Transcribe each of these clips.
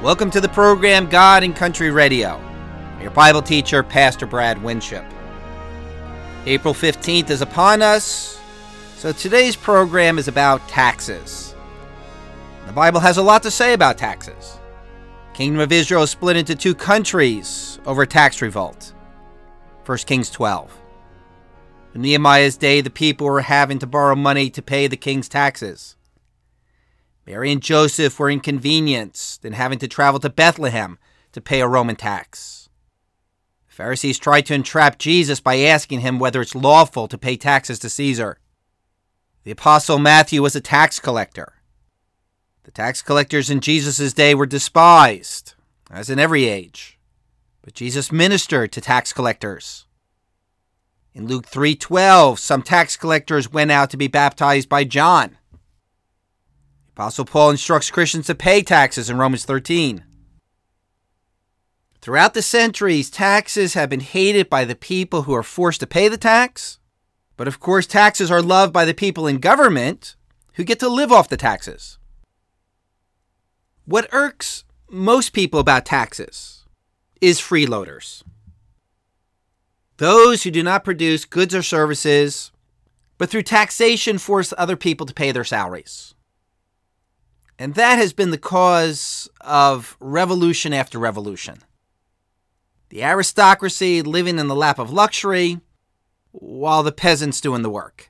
Welcome to the program God and Country Radio. Your Bible teacher, Pastor Brad Winship. April 15th is upon us, so today's program is about taxes. The Bible has a lot to say about taxes. The Kingdom of Israel is split into two countries over a tax revolt. 1 Kings 12. In Nehemiah's day, the people were having to borrow money to pay the king's taxes. Mary and Joseph were inconvenienced in having to travel to Bethlehem to pay a Roman tax. The Pharisees tried to entrap Jesus by asking him whether it's lawful to pay taxes to Caesar. The Apostle Matthew was a tax collector. The tax collectors in Jesus' day were despised, as in every age. But Jesus ministered to tax collectors. In Luke 3:12, some tax collectors went out to be baptized by John. Apostle Paul instructs Christians to pay taxes in Romans 13. Throughout the centuries, taxes have been hated by the people who are forced to pay the tax. But of course, taxes are loved by the people in government who get to live off the taxes. What irks most people about taxes is freeloaders. Those who do not produce goods or services, but through taxation force other people to pay their salaries. And that has been the cause of revolution after revolution. The aristocracy living in the lap of luxury, while the peasants doing the work.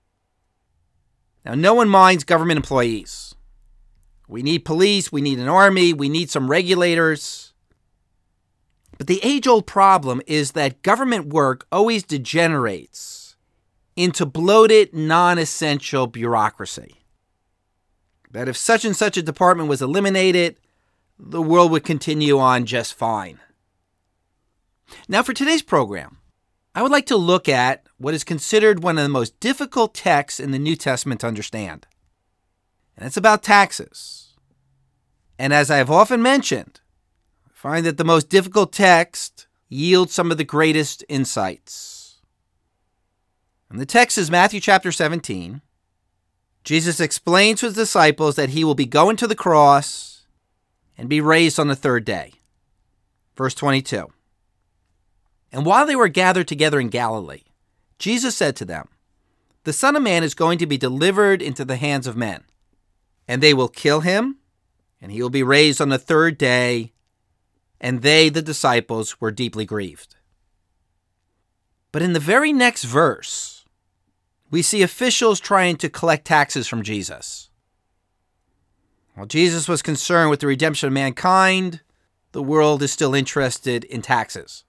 Now, no one minds government employees. We need police, we need an army, we need some regulators. But the age-old problem is that government work always degenerates into bloated, non-essential bureaucracy. That if such and such a department was eliminated, the world would continue on just fine. Now for today's program, I would like to look at what is considered one of the most difficult texts in the New Testament to understand. And it's about taxes. And as I have often mentioned, I find that the most difficult text yields some of the greatest insights. And the text is Matthew chapter 17. Jesus explains to his disciples that he will be going to the cross and be raised on the third day. Verse 22. And while they were gathered together in Galilee, Jesus said to them, "The Son of Man is going to be delivered into the hands of men, and they will kill him, and he will be raised on the third day." And they, the disciples, were deeply grieved. But in the very next verse, we see officials trying to collect taxes from Jesus. While Jesus was concerned with the redemption of mankind, the world is still interested in taxes.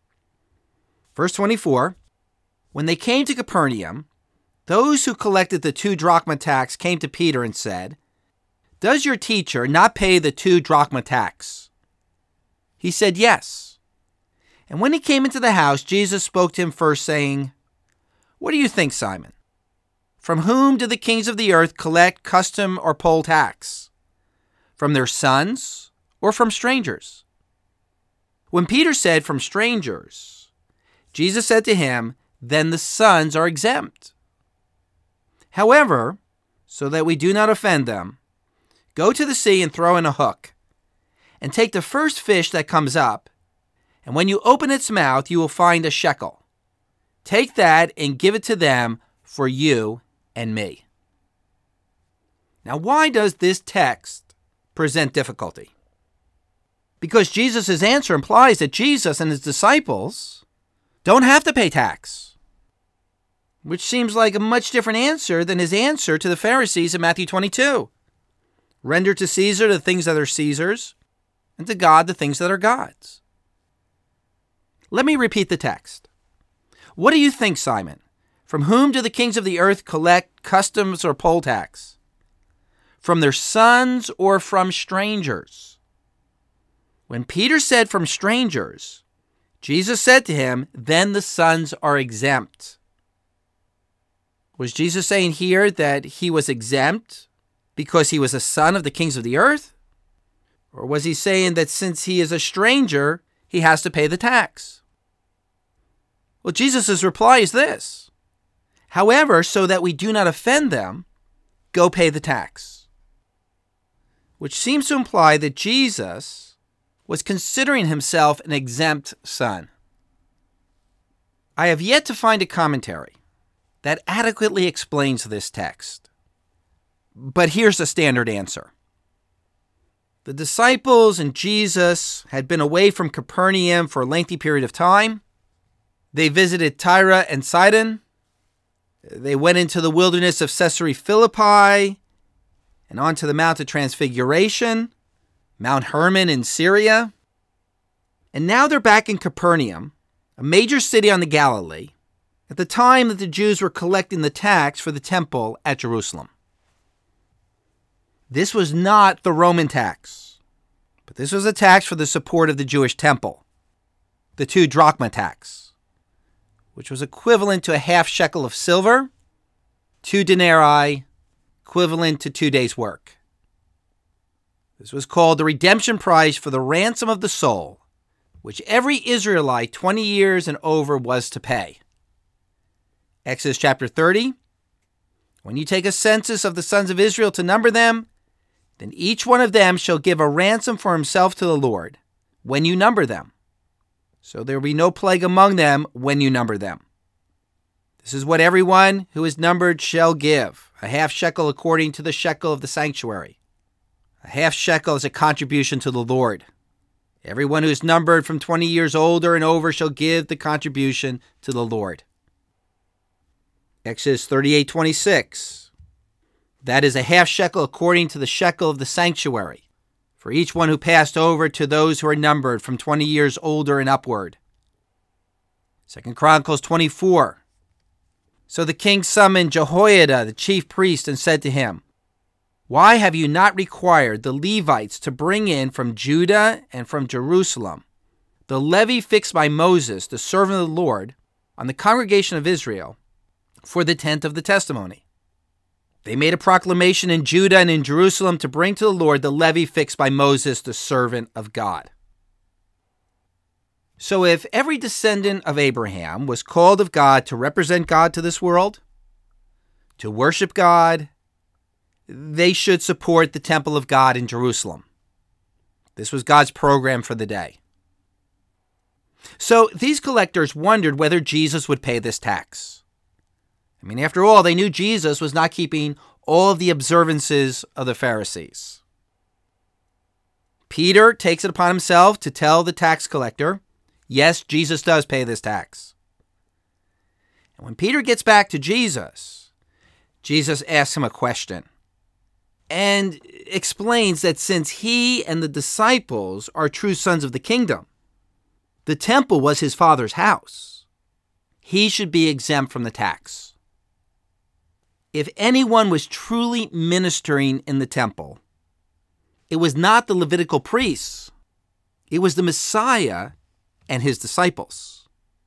Verse 24, when they came to Capernaum, those who collected the 2 drachma tax came to Peter and said, "Does your teacher not pay the 2 drachma tax?" He said, "Yes." And when he came into the house, Jesus spoke to him first, saying, "What do you think, Simon? From whom do the kings of the earth collect custom or poll tax? From their sons or from strangers?" When Peter said, "From strangers," Jesus said to him, "Then the sons are exempt. However, so that we do not offend them, go to the sea and throw in a hook, and take the first fish that comes up, and when you open its mouth, you will find a shekel. Take that and give it to them for you and me." Now, why does this text present difficulty? Because Jesus' answer implies that Jesus and his disciples don't have to pay tax, which seems like a much different answer than his answer to the Pharisees in Matthew 22. Render to Caesar the things that are Caesar's, and to God the things that are God's. Let me repeat the text. What do you think, Simon? From whom do the kings of the earth collect customs or poll tax? From their sons or from strangers? When Peter said from strangers, Jesus said to him, "Then the sons are exempt." Was Jesus saying here that he was exempt because he was a son of the kings of the earth? Or was he saying that since he is a stranger, he has to pay the tax? Well, Jesus' reply is this: "However, so that we do not offend them, go pay the tax." which seems to imply that Jesus was considering himself an exempt son. I have yet to find a commentary that adequately explains this text. But here's the standard answer. The disciples and Jesus had been away from Capernaum for a lengthy period of time. They visited Tyre and Sidon. They went into the wilderness of Caesarea Philippi and onto the Mount of Transfiguration, Mount Hermon in Syria. And now they're back in Capernaum, a major city on the Galilee, at the time that the Jews were collecting the tax for the temple at Jerusalem. This was not the Roman tax, but this was a tax for the support of the Jewish temple, the 2 drachma tax, which was equivalent to a half shekel of silver, 2 denarii, equivalent to 2 days' work. This was called the redemption price for the ransom of the soul, which every Israelite 20 years and over was to pay. Exodus chapter 30, when you take a census of the sons of Israel to number them, then each one of them shall give a ransom for himself to the Lord when you number them. So there will be no plague among them when you number them. This is what everyone who is numbered shall give, a half shekel according to the shekel of the sanctuary. A half shekel is a contribution to the Lord. Everyone who is numbered from 20 years older and over shall give the contribution to the Lord. Exodus 38:26. That is a half shekel according to the shekel of the sanctuary, for each one who passed over to those who are numbered from 20 years older and upward. 2 Chronicles 24. So the king summoned Jehoiada, the chief priest, and said to him, "Why have you not required the Levites to bring in from Judah and from Jerusalem the levy fixed by Moses, the servant of the Lord, on the congregation of Israel for the tent of the testimony?" They made a proclamation in Judah and in Jerusalem to bring to the Lord the levy fixed by Moses, the servant of God. So if every descendant of Abraham was called of God to represent God to this world, to worship God, they should support the temple of God in Jerusalem. This was God's program for the day. So these collectors wondered whether Jesus would pay this tax. I mean, after all, they knew Jesus was not keeping all of the observances of the Pharisees. Peter takes it upon himself to tell the tax collector, yes, Jesus does pay this tax. And when Peter gets back to Jesus, Jesus asks him a question and explains that since he and the disciples are true sons of the kingdom, the temple was his father's house. He should be exempt from the tax. If anyone was truly ministering in the temple, it was not the Levitical priests. It was the Messiah and his disciples.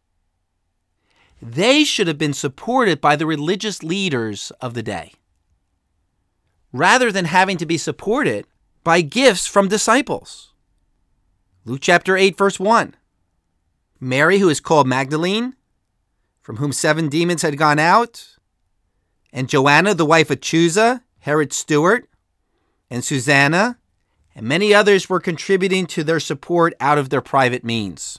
They should have been supported by the religious leaders of the day, rather than having to be supported by gifts from disciples. Luke chapter 8, verse 1. Mary, who is called Magdalene, from whom 7 demons had gone out, and Joanna, the wife of Chuza, Herod's steward, and Susanna, and many others were contributing to their support out of their private means.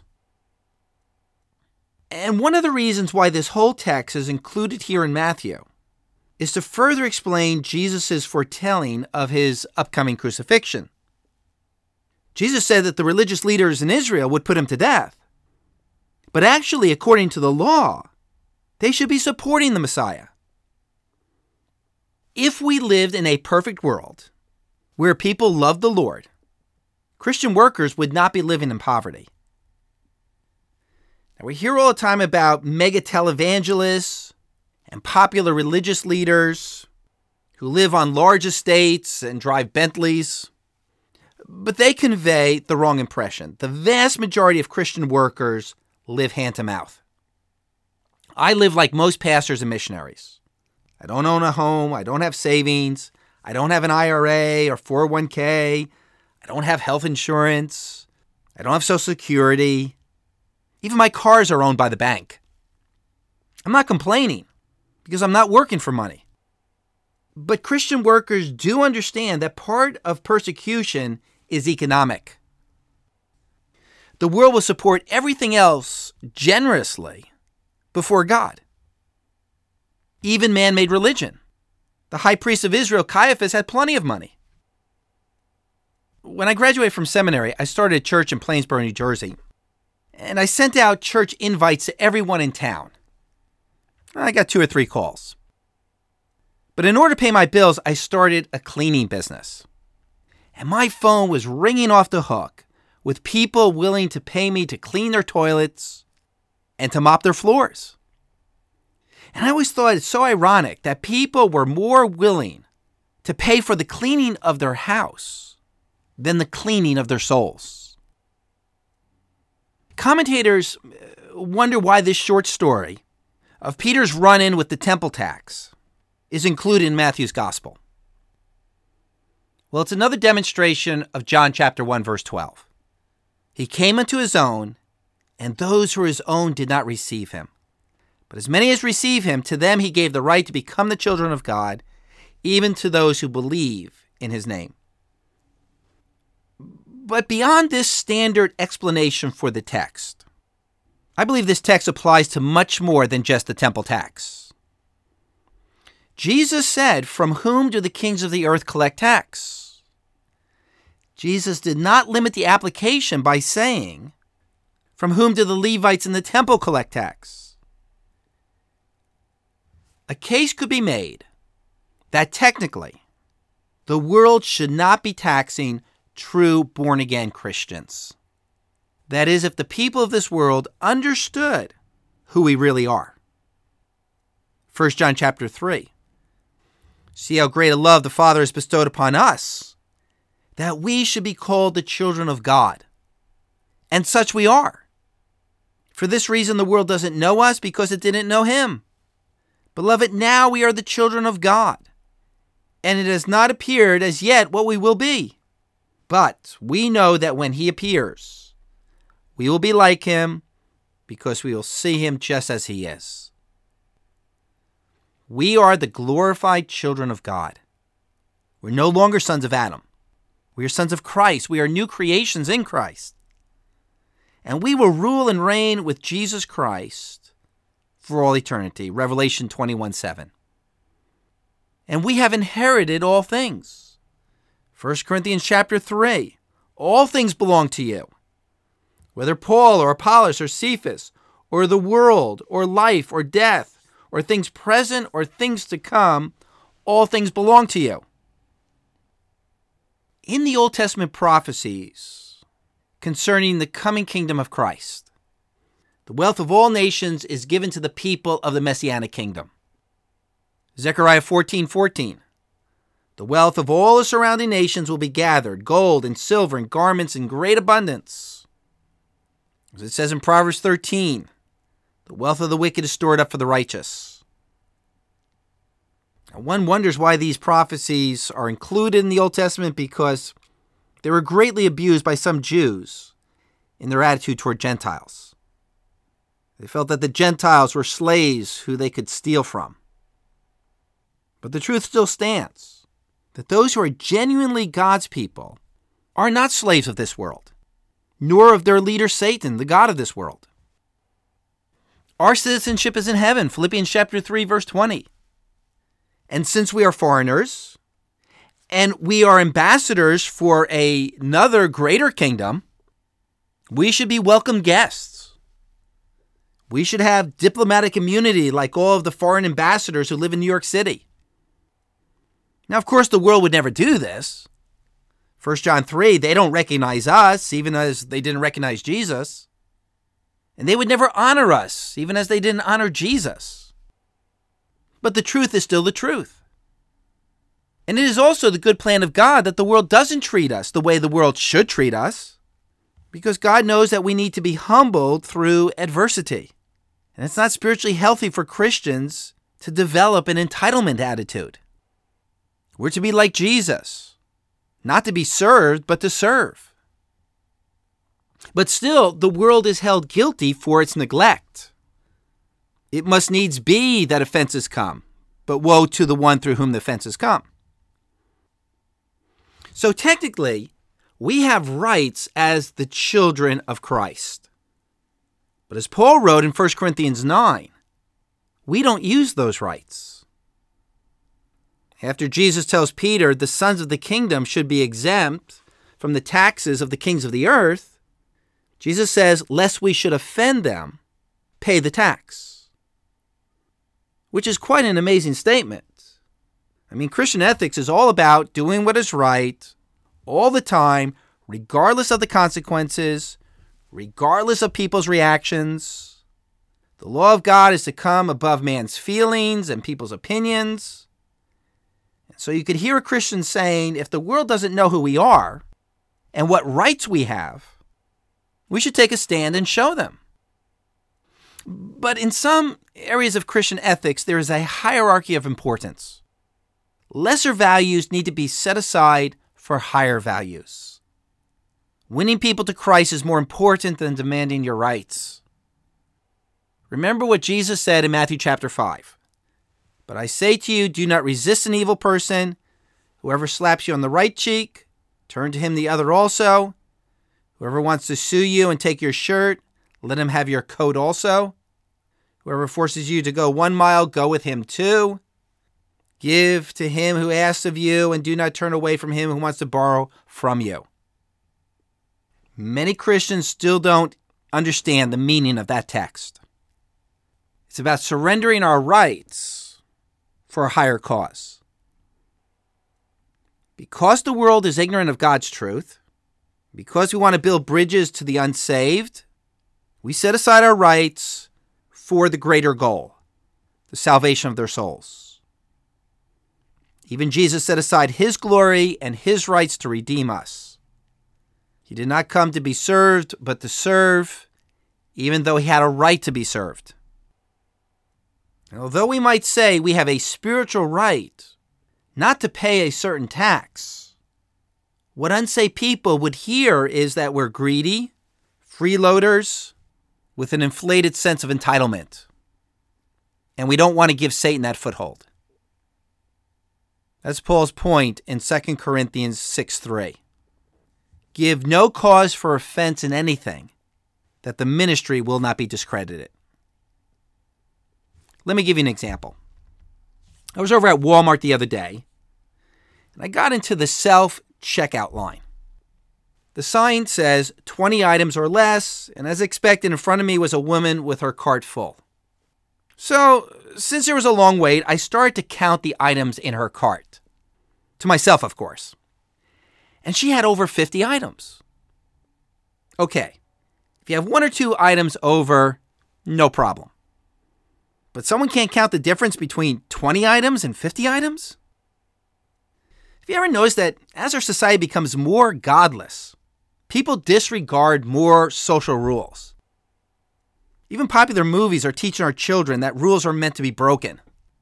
And one of the reasons why this whole text is included here in Matthew is to further explain Jesus' foretelling of his upcoming crucifixion. Jesus said that the religious leaders in Israel would put him to death. But actually, according to the law, they should be supporting the Messiah. If we lived in a perfect world where people loved the Lord, Christian workers would not be living in poverty. Now, we hear all the time about mega televangelists and popular religious leaders who live on large estates and drive Bentleys, but they convey the wrong impression. The vast majority of Christian workers live hand to mouth. I live like most pastors and missionaries. I don't own a home. I don't have savings. I don't have an IRA or 401k. I don't have health insurance. I don't have Social Security. Even my cars are owned by the bank. I'm not complaining because I'm not working for money. But Christian workers do understand that part of persecution is economic. The world will support everything else generously before God. Even man-made religion. The high priest of Israel, Caiaphas, had plenty of money. When I graduated from seminary, I started a church in Plainsboro, New Jersey, and I sent out church invites to everyone in town. I got 2 or 3 calls. But in order to pay my bills, I started a cleaning business. And my phone was ringing off the hook with people willing to pay me to clean their toilets and to mop their floors. And I always thought it's so ironic that people were more willing to pay for the cleaning of their house than the cleaning of their souls. Commentators wonder why this short story of Peter's run-in with the temple tax is included in Matthew's gospel. Well, it's another demonstration of John chapter 1, verse 12. He came unto his own, and those who were his own did not receive him. But as many as receive him, to them he gave the right to become the children of God, even to those who believe in his name. But beyond this standard explanation for the text, I believe this text applies to much more than just the temple tax. Jesus said, "From whom do the kings of the earth collect tax?" Jesus did not limit the application by saying, "From whom do the Levites in the temple collect tax?" A case could be made that technically the world should not be taxing true born-again Christians. That is, if the people of this world understood who we really are. 1 John chapter 3. See how great a love the Father has bestowed upon us, that we should be called the children of God. And such we are. For this reason the world doesn't know us, because it didn't know him. Beloved, now we are the children of God, and it has not appeared as yet what we will be. But we know that when he appears, we will be like him, because we will see him just as he is. We are the glorified children of God. We're no longer sons of Adam. We are sons of Christ. We are new creations in Christ. And we will rule and reign with Jesus Christ for all eternity. Revelation 21:7. And we have inherited all things. 1 Corinthians chapter 3. All things belong to you. Whether Paul or Apollos or Cephas or the world or life or death or things present or things to come, all things belong to you. In the Old Testament prophecies concerning the coming kingdom of Christ, the wealth of all nations is given to the people of the Messianic kingdom. Zechariah 14:14. The wealth of all the surrounding nations will be gathered, gold and silver and garments in great abundance. As it says in Proverbs 13, the wealth of the wicked is stored up for the righteous. Now, one wonders why these prophecies are included in the Old Testament, because they were greatly abused by some Jews in their attitude toward Gentiles. They felt that the Gentiles were slaves who they could steal from. But the truth still stands, that those who are genuinely God's people are not slaves of this world, nor of their leader Satan, the god of this world. Our citizenship is in heaven, Philippians chapter 3, verse 20. And since we are foreigners, and we are ambassadors for another greater kingdom, we should be welcome guests. We should have diplomatic immunity like all of the foreign ambassadors who live in New York City. Now, of course, the world would never do this. 1 John 3, they don't recognize us, even as they didn't recognize Jesus. And they would never honor us, even as they didn't honor Jesus. But the truth is still the truth. And it is also the good plan of God that the world doesn't treat us the way the world should treat us, because God knows that we need to be humbled through adversity. And it's not spiritually healthy for Christians to develop an entitlement attitude. We're to be like Jesus, not to be served, but to serve. But still, the world is held guilty for its neglect. It must needs be that offenses come, but woe to the one through whom the offenses come. So technically, we have rights as the children of Christ. But as Paul wrote in 1 Corinthians 9, we don't use those rights. After Jesus tells Peter the sons of the kingdom should be exempt from the taxes of the kings of the earth, Jesus says, lest we should offend them, pay the tax. Which is quite an amazing statement. I mean, Christian ethics is all about doing what is right all the time, regardless of the consequences, regardless of people's reactions. The law of God is to come above man's feelings and people's opinions. So you could hear a Christian saying, if the world doesn't know who we are and what rights we have, we should take a stand and show them. But in some areas of Christian ethics, there is a hierarchy of importance. Lesser values need to be set aside for higher values. Winning people to Christ is more important than demanding your rights. Remember what Jesus said in Matthew chapter 5. But I say to you, do not resist an evil person. Whoever slaps you on the right cheek, turn to him the other also. Whoever wants to sue you and take your shirt, let him have your coat also. Whoever forces you to go 1 mile, go with him 2. Give to him who asks of you, and do not turn away from him who wants to borrow from you. Many Christians still don't understand the meaning of that text. It's about surrendering our rights for a higher cause. Because the world is ignorant of God's truth, because we want to build bridges to the unsaved, we set aside our rights for the greater goal, the salvation of their souls. Even Jesus set aside his glory and his rights to redeem us. He did not come to be served, but to serve, even though he had a right to be served. And although we might say we have a spiritual right not to pay a certain tax, what unsaved people would hear is that we're greedy, freeloaders, with an inflated sense of entitlement. And we don't want to give Satan that foothold. That's Paul's point in 2 Corinthians 6:3. Give no cause for offense in anything, that the ministry will not be discredited. Let me give you an example. I was over at Walmart the other day, and I got into the self-checkout line. The sign says 20 items or less, and as expected, in front of me was a woman with her cart full. So, since there was a long wait, I started to count the items in her cart. To myself, of course. And she had over 50 items. Okay, if you have 1 or 2 items over, no problem. But someone can't count the difference between 20 items and 50 items? Have you ever noticed that as our society becomes more godless, people disregard more social rules? Even popular movies are teaching our children that rules are meant to be broken.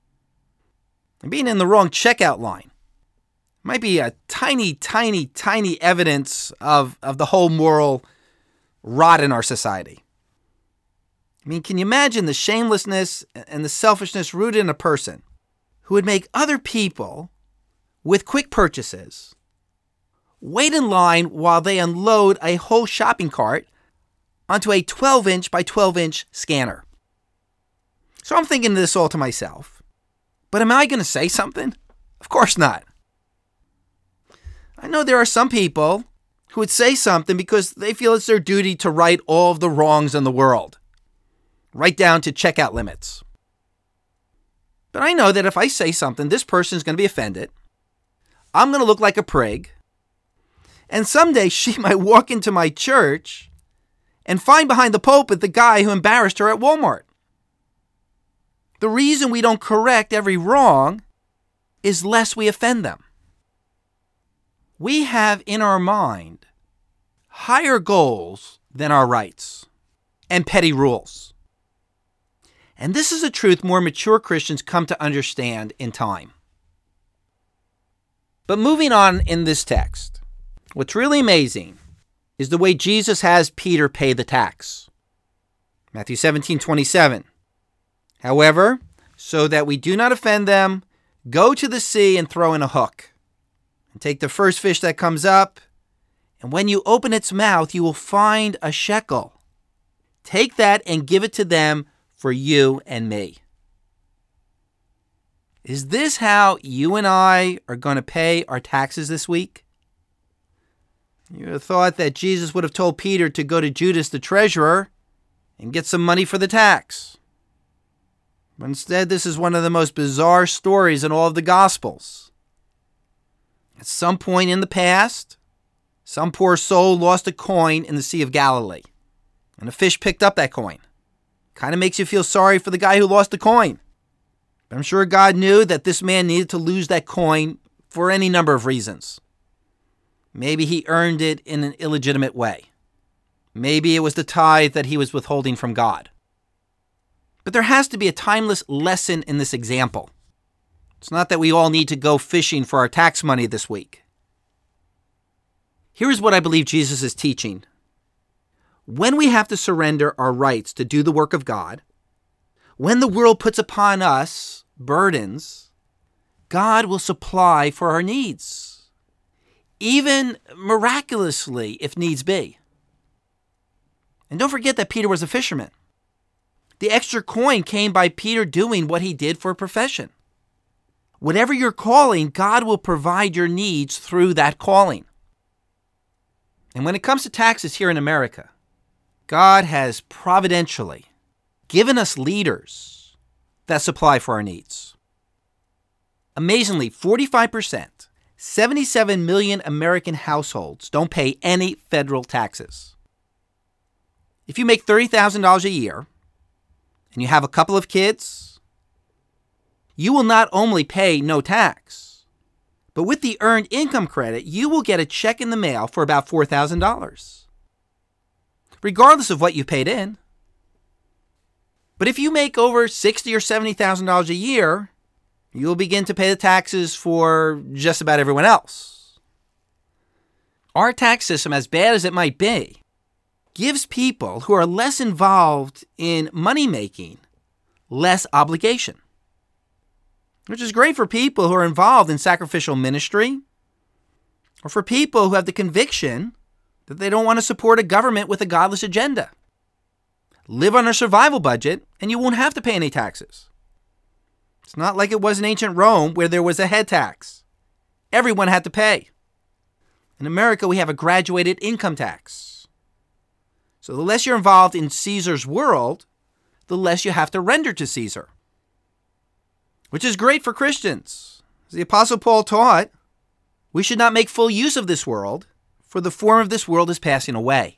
And being in the wrong checkout line might be a tiny, tiny, tiny evidence of the whole moral rot in our society. I mean, can you imagine the shamelessness and the selfishness rooted in a person who would make other people with quick purchases wait in line while they unload a whole shopping cart onto a 12-inch by 12-inch scanner? So I'm thinking this all to myself. But am I going to say something? Of course not. I know there are some people who would say something because they feel it's their duty to right all of the wrongs in the world, right down to checkout limits. But I know that if I say something, this person is going to be offended. I'm going to look like a prig. And someday she might walk into my church and find behind the pulpit the guy who embarrassed her at Walmart. The reason we don't correct every wrong is lest we offend them. We have in our mind higher goals than our rights and petty rules. And this is a truth more mature Christians come to understand in time. But moving on in this text, what's really amazing is the way Jesus has Peter pay the tax. Matthew 17:27. However, so that we do not offend them, go to the sea and throw in a hook. And take the first fish that comes up, and when you open its mouth, you will find a shekel. Take that and give it to them for you and me. Is this how you and I are going to pay our taxes this week? You would have thought that Jesus would have told Peter to go to Judas the treasurer and get some money for the tax. But instead, this is one of the most bizarre stories in all of the Gospels. At some point in the past, some poor soul lost a coin in the Sea of Galilee, and a fish picked up that coin. Kind of makes you feel sorry for the guy who lost the coin. But I'm sure God knew that this man needed to lose that coin for any number of reasons. Maybe he earned it in an illegitimate way. Maybe it was the tithe that he was withholding from God. But there has to be a timeless lesson in this example. It's not that we all need to go fishing for our tax money this week. Here's what I believe Jesus is teaching. When we have to surrender our rights to do the work of God, when the world puts upon us burdens, God will supply for our needs, even miraculously if needs be. And don't forget that Peter was a fisherman. The extra coin came by Peter doing what he did for a profession. Whatever your calling, God will provide your needs through that calling. And when it comes to taxes here in America, God has providentially given us leaders that supply for our needs. Amazingly, 45%, 77 million American households don't pay any federal taxes. If you make $30,000 a year and you have a couple of kids, you will not only pay no tax, but with the earned income credit, you will get a check in the mail for about $4,000, regardless of what you paid in. But if you make over $60,000 or $70,000 a year, you will begin to pay the taxes for just about everyone else. Our tax system, as bad as it might be, gives people who are less involved in money making less obligation, which is great for people who are involved in sacrificial ministry or for people who have the conviction that they don't want to support a government with a godless agenda. Live on a survival budget and you won't have to pay any taxes. It's not like it was in ancient Rome where there was a head tax. Everyone had to pay. In America, we have a graduated income tax. So the less you're involved in Caesar's world, the less you have to render to Caesar, which is great for Christians. As the Apostle Paul taught, we should not make full use of this world, for the form of this world is passing away.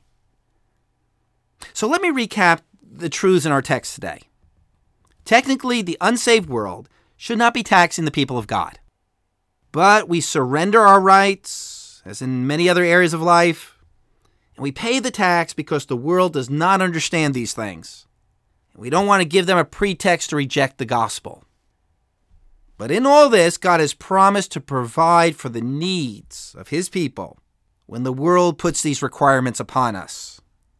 So let me recap the truths in our text today. Technically, the unsaved world should not be taxing the people of God. But we surrender our rights, as in many other areas of life, and we pay the tax because the world does not understand these things. We don't want to give them a pretext to reject the gospel. But in all this, God has promised to provide for the needs of his people when the world puts these requirements upon us.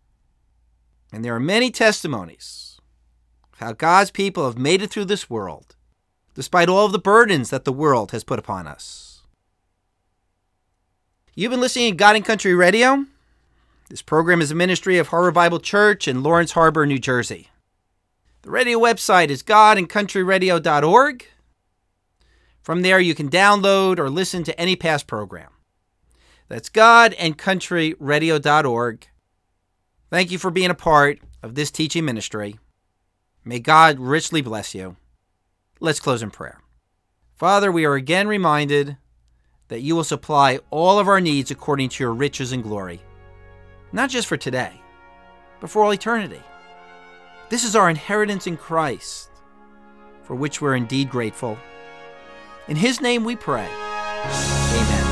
And there are many testimonies of how God's people have made it through this world, despite all of the burdens that the world has put upon us. You've been listening to God and Country Radio. This program is a ministry of Harbor Bible Church in Lawrence Harbor, New Jersey. The radio website is godandcountryradio.org. From there, you can download or listen to any past program. That's godandcountryradio.org. Thank you for being a part of this teaching ministry. May God richly bless you. Let's close in prayer. Father, we are again reminded that you will supply all of our needs according to your riches and glory. Not just for today, but for all eternity. This is our inheritance in Christ, for which we're indeed grateful. In his name we pray. Amen.